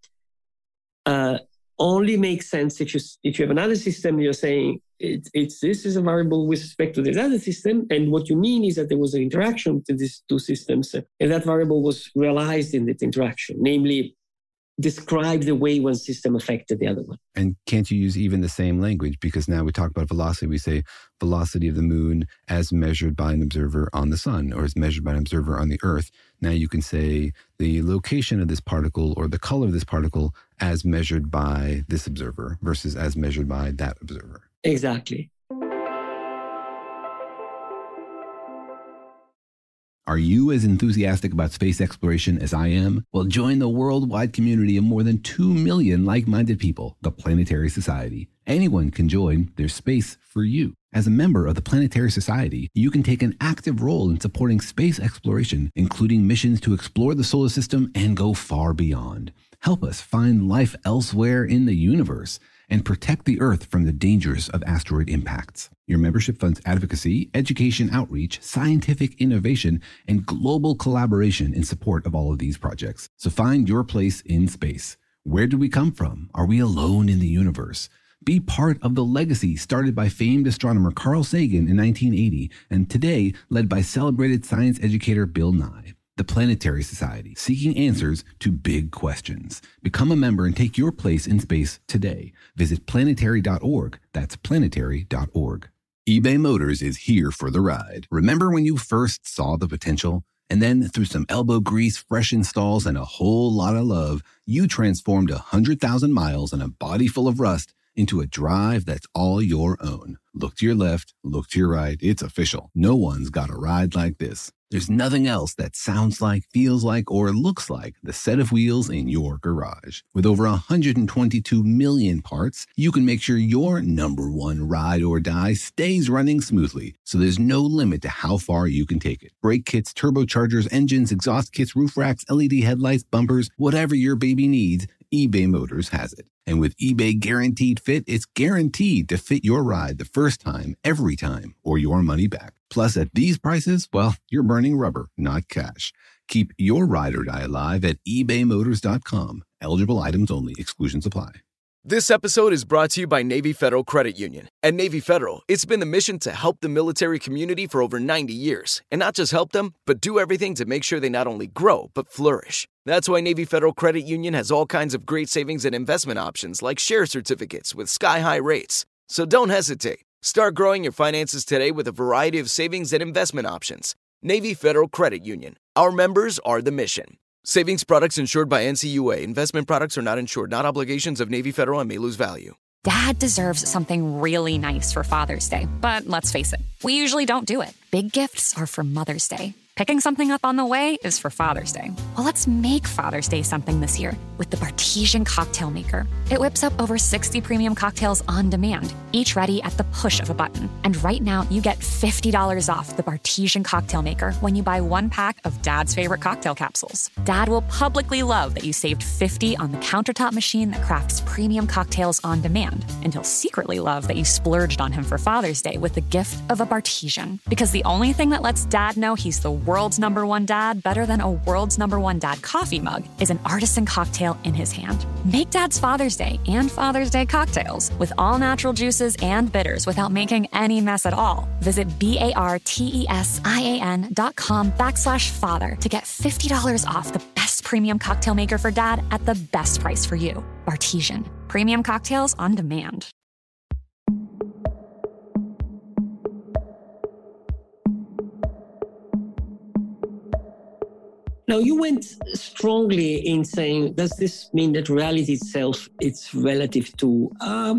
only makes sense if you have another system. You're saying this is a variable with respect to this other system, and what you mean is that there was an interaction between these two systems, and that variable was realized in that interaction, namely describe the way one system affected the other one. And can't you use even the same language? Because now we talk about velocity, we say velocity of the moon as measured by an observer on the sun, or as measured by an observer on the earth. Now you can say the location of this particle or the color of this particle as measured by this observer versus as measured by that observer. Exactly. Are you as enthusiastic about space exploration as I am? Well, join the worldwide community of more than 2 million like-minded people, the Planetary Society. Anyone can join. There's space for you. As a member of the Planetary Society, you can take an active role in supporting space exploration, including missions to explore the solar system and go far beyond. Help us find life elsewhere in the universe and protect the Earth from the dangers of asteroid impacts. Your membership funds advocacy, education outreach, scientific innovation, and global collaboration in support of all of these projects. So find your place in space. Where do we come from? Are we alone in the universe? Be part of the legacy started by famed astronomer Carl Sagan in 1980 and today led by celebrated science educator Bill Nye. The Planetary Society, seeking answers to big questions. Become a member and take your place in space today. Visit planetary.org. That's planetary.org. eBay Motors is here for the ride. Remember when you first saw the potential? And then through some elbow grease, fresh installs, and a whole lot of love, you transformed 100,000 miles and a body full of rust into a drive that's all your own. Look to your left, look to your right. It's official. No one's got a ride like this. There's nothing else that sounds like, feels like, or looks like the set of wheels in your garage. With over 122 million parts, you can make sure your number one ride or die stays running smoothly, so there's no limit to how far you can take it. Brake kits, turbochargers, engines, exhaust kits, roof racks, LED headlights, bumpers, whatever your baby needs, eBay Motors has it. And with eBay Guaranteed Fit, it's guaranteed to fit your ride the first time, every time, or your money back. Plus, at these prices, well, you're burning rubber, not cash. Keep your ride or die alive at ebaymotors.com. Eligible items only. Exclusions apply. This episode is brought to you by Navy Federal Credit Union. At Navy Federal, it's been the mission to help the military community for over 90 years. And not just help them, but do everything to make sure they not only grow, but flourish. That's why Navy Federal Credit Union has all kinds of great savings and investment options like share certificates with sky-high rates. So don't hesitate. Start growing your finances today with a variety of savings and investment options. Navy Federal Credit Union. Our members are the mission. Savings products insured by NCUA. Investment products are not insured, not obligations of Navy Federal and may lose value. Dad deserves something really nice for Father's Day, but let's face it, we usually don't do it. Big gifts are for Mother's Day. Picking something up on the way is for Father's Day. Well, let's make Father's Day something this year with the Bartesian Cocktail Maker. It whips up over 60 premium cocktails on demand, each ready at the push of a button. And right now, you get $50 off the Bartesian Cocktail Maker when you buy one pack of Dad's favorite cocktail capsules. Dad will publicly love that you saved $50 on the countertop machine that crafts premium cocktails on demand. And he'll secretly love that you splurged on him for Father's Day with the gift of a Bartesian. Because the only thing that lets Dad know he's the world's number one dad better than a world's number one dad coffee mug is an artisan cocktail in his hand. Make Dad's Father's Day and Father's Day cocktails with all natural juices and bitters without making any mess at all. Visit BARTESIAN.com/father to get $50 off the best premium cocktail maker for Dad at the best price for you. Bartesian. Premium cocktails on demand. Now, you went strongly in saying, does this mean that reality itself is relative to...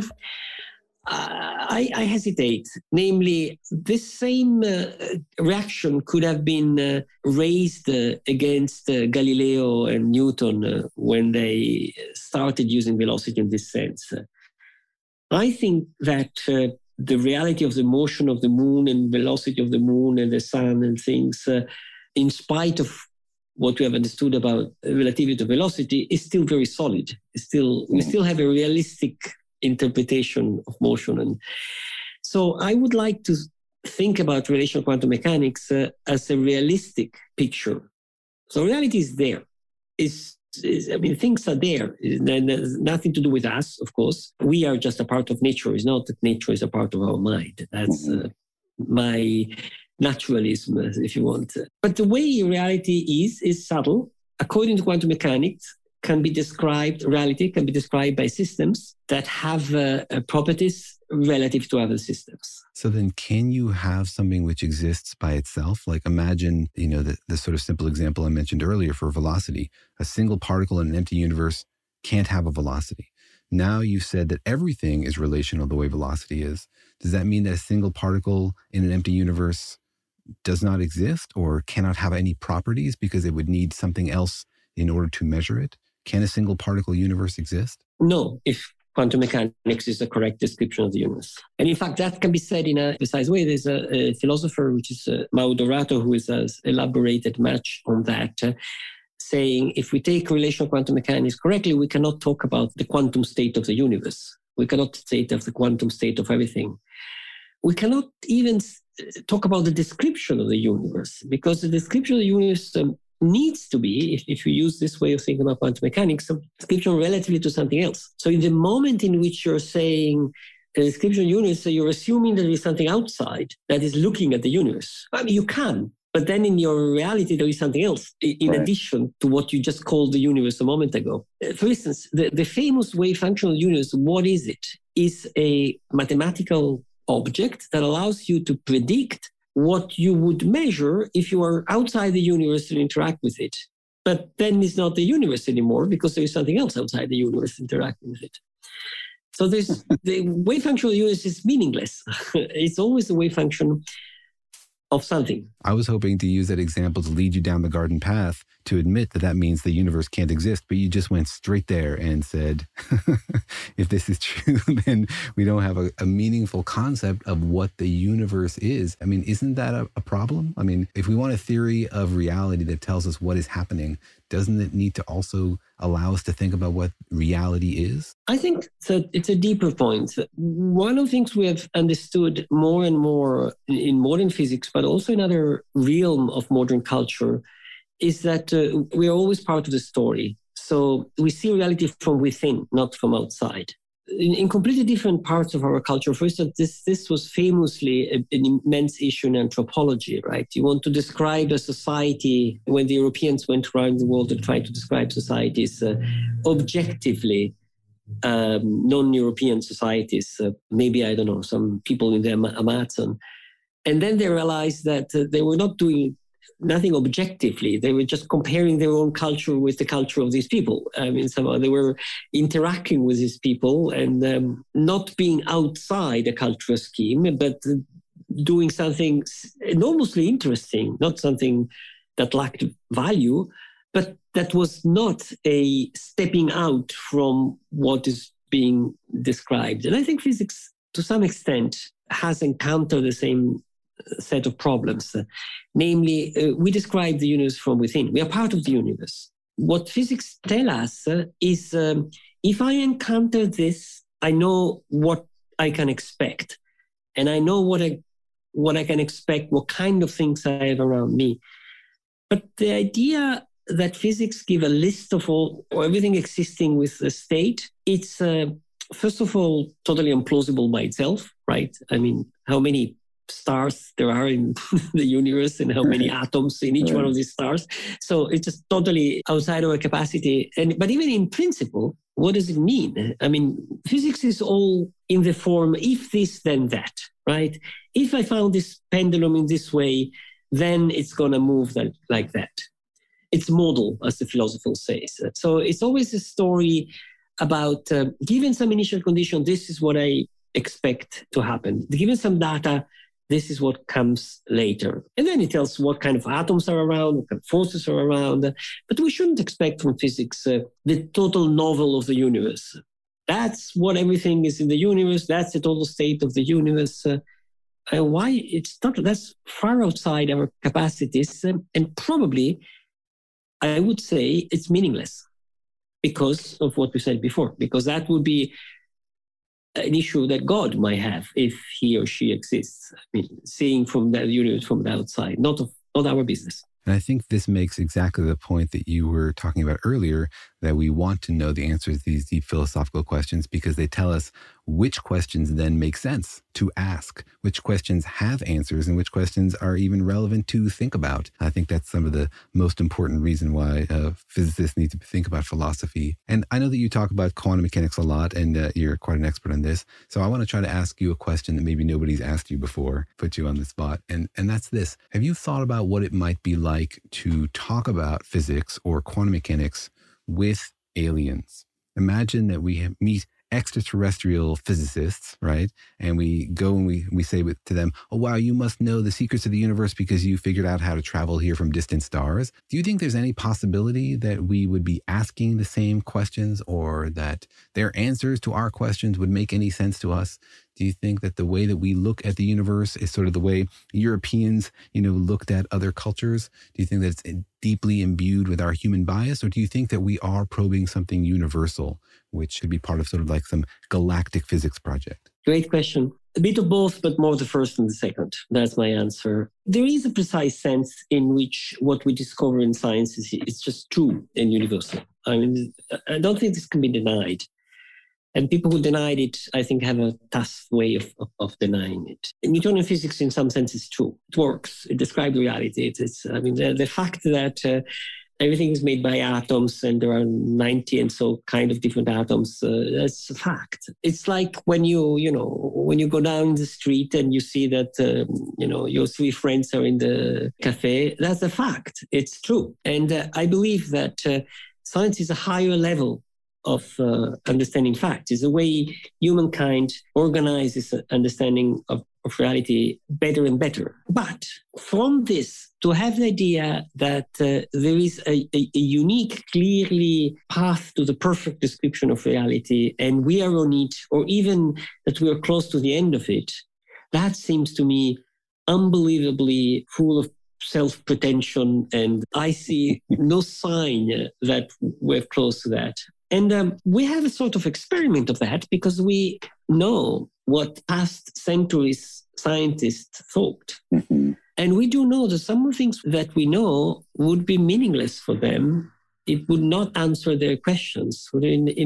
I hesitate. Namely, this same reaction could have been raised against Galileo and Newton when they started using velocity in this sense. I think that the reality of the motion of the moon and velocity of the moon and the sun and things, in spite of what we have understood about relativity of velocity, is still very solid. We still have a realistic interpretation of motion. And so I would like to think about relational quantum mechanics as a realistic picture. So reality is there. Things are there. There's nothing to do with us, of course. We are just a part of nature. It's not that nature is a part of our mind. That's my naturalism, if you want. But the way reality is subtle. According to quantum mechanics, reality can be described by systems that have properties relative to other systems. So then can you have something which exists by itself? Like imagine, the sort of simple example I mentioned earlier for velocity. A single particle in an empty universe can't have a velocity. Now you said that everything is relational the way velocity is. Does that mean that a single particle in an empty universe does not exist or cannot have any properties because it would need something else in order to measure it? Can a single particle universe exist? No, if quantum mechanics is the correct description of the universe. And in fact, that can be said in a precise way. There's a philosopher, which is Mao Dorato, who has elaborated much on that, saying if we take relational quantum mechanics correctly, we cannot talk about the quantum state of the universe. We cannot say of the quantum state of everything. We cannot even talk about the description of the universe, because the description of the universe needs to be, if you use this way of thinking about quantum mechanics, a description relatively to something else. So in the moment in which you're saying a description of the universe, so you're assuming that there is something outside that is looking at the universe. I mean, you can, but then in your reality, there is something else in addition to what you just called the universe a moment ago. For instance, the famous wave function of the universe, what is it? Is a mathematical object that allows you to predict what you would measure if you are outside the universe and interact with it. But then it's not the universe anymore because there is something else outside the universe interacting with it. So the wave function of the universe is meaningless. It's always the wave function of something. I was hoping to use that example to lead you down the garden path to admit that means the universe can't exist, but you just went straight there and said, if this is true, then we don't have a meaningful concept of what the universe is. I mean, isn't that a problem? I mean, if we want a theory of reality that tells us what is happening, doesn't it need to also allow us to think about what reality is? I think that it's a deeper point. One of the things we have understood more and more in modern physics, but also in other realm of modern culture, is that we are always part of the story. So we see reality from within, not from outside. In completely different parts of our culture, for instance, this was famously an immense issue in anthropology, right? You want to describe a society, when the Europeans went around the world and tried to describe societies objectively, non-European societies, maybe, I don't know, some people in the Amazon. And then they realized that they were not doing nothing objectively. They were just comparing their own culture with the culture of these people. I mean, somehow they were interacting with these people and not being outside a cultural scheme, but doing something enormously interesting, not something that lacked value, but that was not a stepping out from what is being described. And I think physics, to some extent, has encountered the same set of problems. Namely, we describe the universe from within. We are part of the universe. What physics tell us is if I encounter this, I know what I can expect. And I know what I can expect, what kind of things I have around me. But the idea that physics give a list of all or everything existing with the state, it's first of all totally implausible by itself, right? I mean, how many stars there are in the universe and how many atoms in each one of these stars. So it's just totally outside our capacity. But even in principle, what does it mean? I mean, physics is all in the form, if this, then that, right? If I found this pendulum in this way, then it's going to move like that. It's modal, as the philosopher says. So it's always a story about, given some initial condition, this is what I expect to happen. Given some data, this is what comes later. And then it tells what kind of atoms are around, what kind of forces are around. But we shouldn't expect from physics the total novel of the universe. That's what everything is in the universe. That's the total state of the universe. Why? It's not, that's far outside our capacities. And probably, I would say it's meaningless because of what we said before, because that would be an issue that God might have if he or she exists. I mean, seeing from the universe from the outside, not our business. And I think this makes exactly the point that you were talking about earlier, that we want to know the answers to these deep philosophical questions because they tell us which questions then make sense to ask, which questions have answers, and which questions are even relevant to think about. I think that's some of the most important reason why physicists need to think about philosophy. And I know that you talk about quantum mechanics a lot, and you're quite an expert on this. So I want to try to ask you a question that maybe nobody's asked you before, put you on the spot. And that's this. Have you thought about what it might be like to talk about physics or quantum mechanics with aliens? Imagine that we meet extraterrestrial physicists, right? And we go and we say to them, oh, wow, you must know the secrets of the universe because you figured out how to travel here from distant stars. Do you think there's any possibility that we would be asking the same questions or that their answers to our questions would make any sense to us? Do you think that the way that we look at the universe is sort of the way Europeans, looked at other cultures? Do you think that it's deeply imbued with our human bias? Or do you think that we are probing something universal, which should be part of sort of like some galactic physics project? Great question. A bit of both, but more the first and the second. That's my answer. There is a precise sense in which what we discover in science is just true and universal. I mean, I don't think this can be denied. And people who denied it, I think, have a tough way of denying it. Newtonian physics, in some sense, is true. It works. It describes reality. The fact that everything is made by atoms and there are 90 and so kind of different atoms, that's a fact. It's like when you go down the street and you see that, your three friends are in the cafe, that's a fact. It's true. And I believe that science is a higher level of understanding facts. It's the way humankind organizes understanding of reality better and better. But from this, to have the idea that there is a unique, clearly path to the perfect description of reality, and we are on it, or even that we are close to the end of it, that seems to me unbelievably full of self-pretension, and I see no sign that we're close to that. And we have a sort of experiment of that because we know what past centuries scientists thought. Mm-hmm. And we do know that some of the things that we know would be meaningless for them. It would not answer their questions, would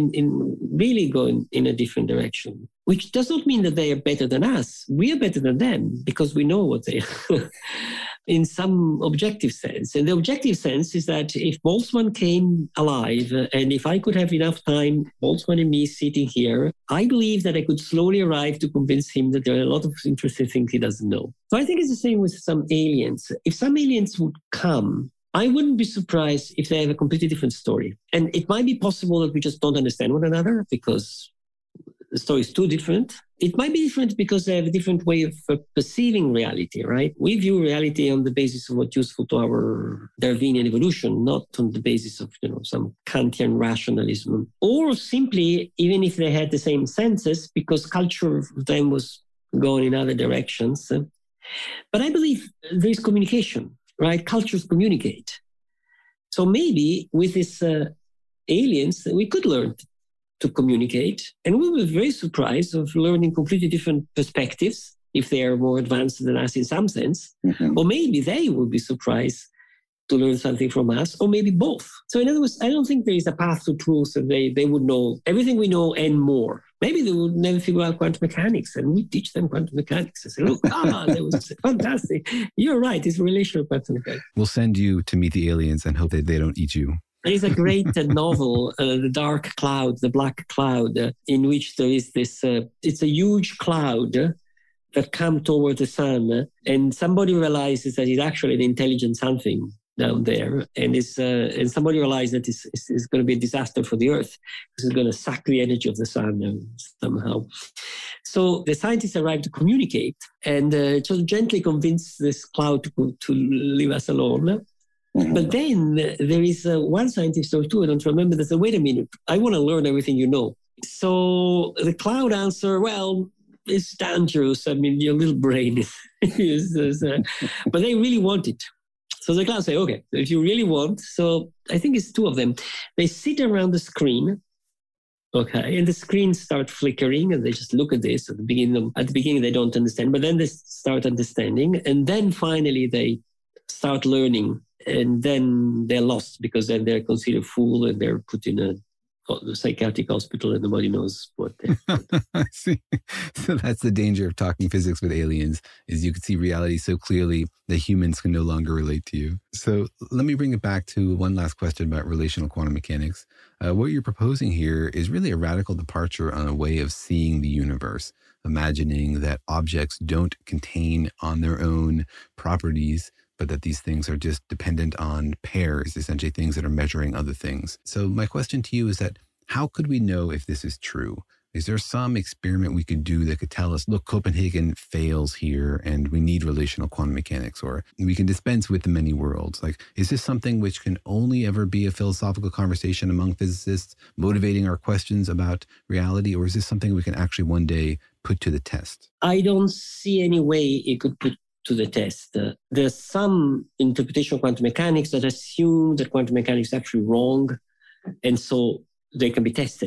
really go in a different direction, which does not mean that they are better than us. We are better than them because we know what they are. In some objective sense. And the objective sense is that if Boltzmann came alive, and if I could have enough time, Boltzmann and me sitting here, I believe that I could slowly arrive to convince him that there are a lot of interesting things he doesn't know. So I think it's the same with some aliens. If some aliens would come, I wouldn't be surprised if they have a completely different story. And it might be possible that we just don't understand one another because the story is too different. It might be different because they have a different way of perceiving reality, right? We view reality on the basis of what's useful to our Darwinian evolution, not on the basis of, some Kantian rationalism. Or simply, even if they had the same senses, because culture of them was going in other directions. But I believe there is communication, right? Cultures communicate. So maybe with these aliens, we could learn to communicate. And we were very surprised of learning completely different perspectives if they are more advanced than us in some sense. Mm-hmm. Or maybe they would be surprised to learn something from us, or maybe both. So in other words, I don't think there is a path to truth and they would know everything we know and more. Maybe they would never figure out quantum mechanics and we teach them quantum mechanics. I say, look, that was fantastic. You're right, it's relational quantum mechanics. We'll send you to meet the aliens and hope that they don't eat you. There is a great novel, The Dark Cloud, The Black Cloud, in which there is this, it's a huge cloud that comes toward the sun, and somebody realizes that it's actually an intelligent something down there, and somebody realizes that it's going to be a disaster for the Earth, because it's going to suck the energy of the sun somehow. So the scientists arrive to communicate, and just gently convince this cloud to leave us alone. Mm-hmm. But then there is one scientist or two, I don't remember, that said, wait a minute, I want to learn everything you know. So the cloud answer, well, it's dangerous. I mean, your little brain is but they really want it. So the cloud say, okay, if you really want, so I think it's two of them. They sit around the screen, okay, and the screen start flickering, and they just look at this. At the beginning, they don't understand, but then they start understanding, and then finally they start learning. And then they're lost because then they're considered fool and they're put in a psychiatric hospital and nobody knows what they're I see. So that's the danger of talking physics with aliens, is you can see reality so clearly that humans can no longer relate to you. So let me bring it back to one last question about relational quantum mechanics. What you're proposing here is really a radical departure on a way of seeing the universe, imagining that objects don't contain on their own properties, but that these things are just dependent on pairs, essentially things that are measuring other things. So my question to you is that how could we know if this is true? Is there some experiment we could do that could tell us, look, Copenhagen fails here and we need relational quantum mechanics, or we can dispense with the many worlds? Like, is this something which can only ever be a philosophical conversation among physicists, motivating our questions about reality? Or is this something we can actually one day put to the test? I don't see any way it could put to the test. There's some interpretation of quantum mechanics that assume that quantum mechanics is actually wrong, and so they can be tested.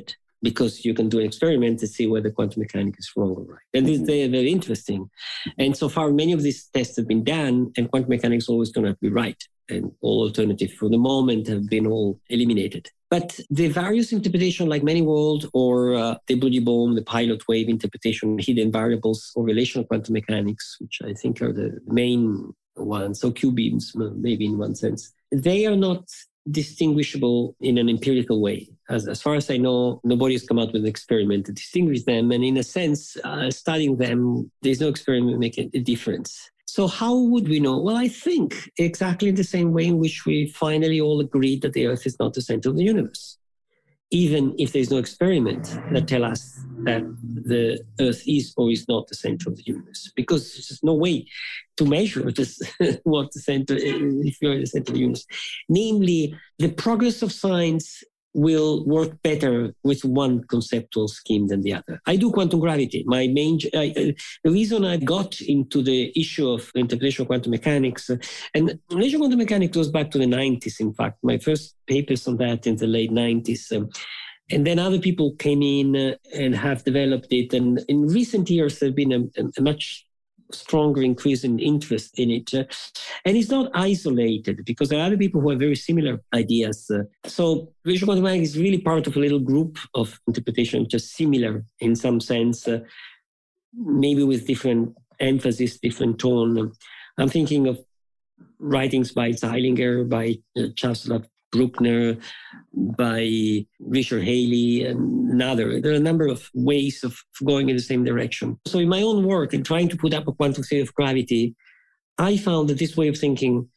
because you can do an experiment to see whether quantum mechanics is wrong or right. And this is very interesting. And so far, many of these tests have been done, and quantum mechanics always going to be right. And all alternatives for the moment have been all eliminated. But the various interpretations like many world or W-Bohm, the pilot wave interpretation, hidden variables or relational quantum mechanics, which I think are the main ones, so Q-beams, maybe in one sense, they are not distinguishable in an empirical way. As far as I know, nobody has come out with an experiment to distinguish them. And in a sense, studying them, there's no experiment making a difference. So how would we know? Well, I think exactly the same way in which we finally all agreed that the Earth is not the center of the universe. Even if there's no experiment that tell us that the Earth is or is not the center of the universe, because there's no way to measure this, what the center, if you're the center of the universe. Namely, the progress of science will work better with one conceptual scheme than the other. I do quantum gravity. The reason I got into the issue of interpretation of quantum mechanics, and relation quantum mechanics goes back to the 90s, in fact. My first papers on that in the late 90s. And then other people came in and have developed it. And in recent years, there's been a much stronger increase in interest in it. And it's not isolated because there are other people who have very similar ideas. So relation quantum mechanics is really part of a little group of interpretation, just similar in some sense, maybe with different emphasis, different tone. I'm thinking of writings by Zeilinger, by Czeslaw Bruckner, by Richard Haley, and another. There are a number of ways of going in the same direction. So in my own work, in trying to put up a quantum theory of gravity, I found that this way of thinking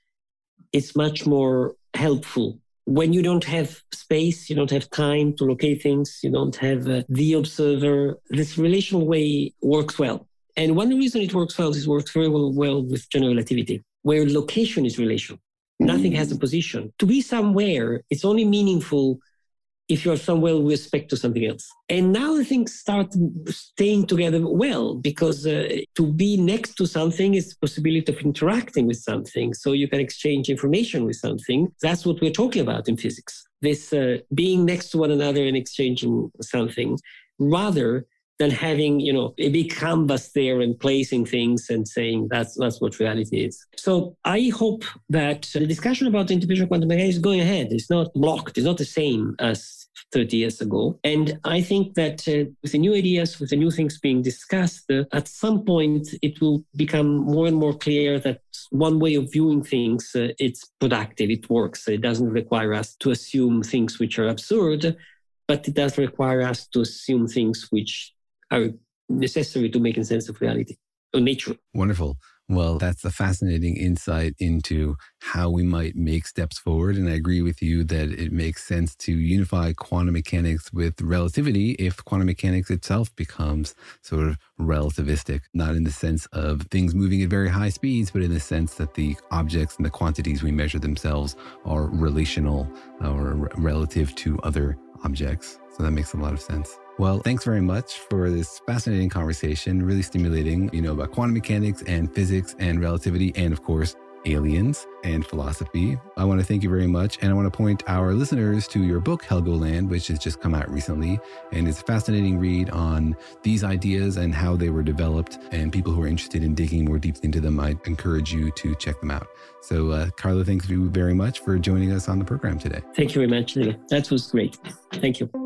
is much more helpful. When you don't have space, you don't have time to locate things, you don't have the observer, this relational way works well. And one reason it works well is it works very well with general relativity, where location is relational. Nothing has a position. To be somewhere, it's only meaningful if you're somewhere with respect to something else. And now the things start staying together well, because to be next to something is the possibility of interacting with something. So you can exchange information with something. That's what we're talking about in physics. This being next to one another and exchanging something, rather than having, a big canvas there and placing things and saying that's what reality is. So I hope that the discussion about the interpretation of quantum mechanics is going ahead. It's not blocked. It's not the same as 30 years ago. And I think that with the new ideas, with the new things being discussed, at some point it will become more and more clear that one way of viewing things, it's productive, it works. It doesn't require us to assume things which are absurd, but it does require us to assume things which are necessary to make sense of reality or nature. Wonderful. Well, that's a fascinating insight into how we might make steps forward. And I agree with you that it makes sense to unify quantum mechanics with relativity if quantum mechanics itself becomes sort of relativistic, not in the sense of things moving at very high speeds, but in the sense that the objects and the quantities we measure themselves are relational or relative to other objects. So that makes a lot of sense. Well, thanks very much for this fascinating conversation, really stimulating, about quantum mechanics and physics and relativity and, of course, aliens and philosophy. I want to thank you very much. And I want to point our listeners to your book, Helgoland, which has just come out recently. And it's a fascinating read on these ideas and how they were developed. And people who are interested in digging more deeply into them, I encourage you to check them out. So, Carlo, thanks you very much for joining us on the program today. Thank you very much. That was great. Thank you.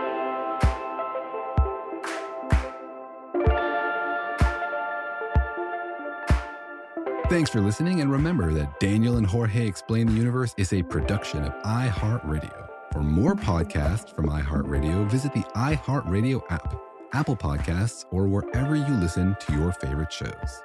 Thanks for listening, and remember that Daniel and Jorge Explain the Universe is a production of iHeartRadio. For more podcasts from iHeartRadio, visit the iHeartRadio app, Apple Podcasts, or wherever you listen to your favorite shows.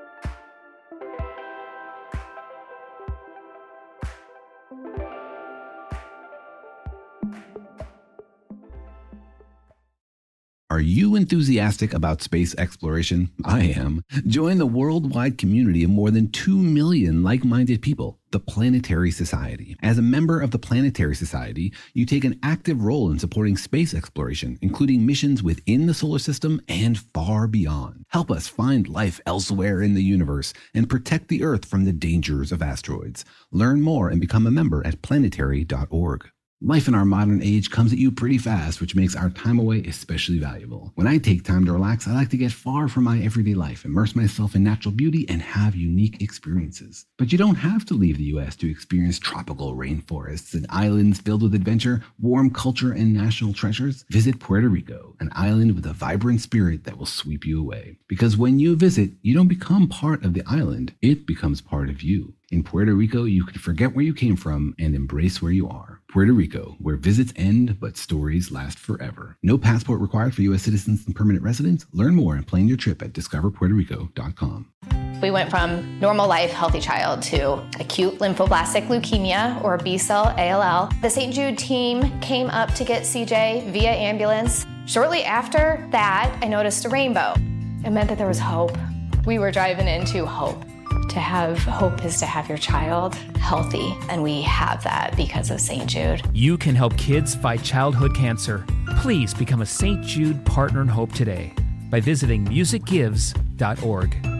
Are you enthusiastic about space exploration? I am. Join the worldwide community of more than 2 million like-minded people, the Planetary Society. As a member of the Planetary Society, you take an active role in supporting space exploration, including missions within the solar system and far beyond. Help us find life elsewhere in the universe and protect the Earth from the dangers of asteroids. Learn more and become a member at planetary.org. Life in our modern age comes at you pretty fast, which makes our time away especially valuable. When I take time to relax, I like to get far from my everyday life, immerse myself in natural beauty, and have unique experiences. But you don't have to leave the U.S. to experience tropical rainforests and islands filled with adventure, warm culture, and national treasures. Visit Puerto Rico, an island with a vibrant spirit that will sweep you away. Because when you visit, you don't become part of the island, it becomes part of you. In Puerto Rico, you can forget where you came from and embrace where you are. Puerto Rico, where visits end but stories last forever. No passport required for U.S. citizens and permanent residents. Learn more and plan your trip at discoverpuertorico.com. We went from normal life, healthy child to acute lymphoblastic leukemia, or B-cell ALL. The St. Jude team came up to get CJ via ambulance. Shortly after that, I noticed a rainbow. It meant that there was hope. We were driving into hope. To have hope is to have your child healthy, and we have that because of St. Jude. You can help kids fight childhood cancer. Please become a St. Jude Partner in Hope today by visiting musicgives.org.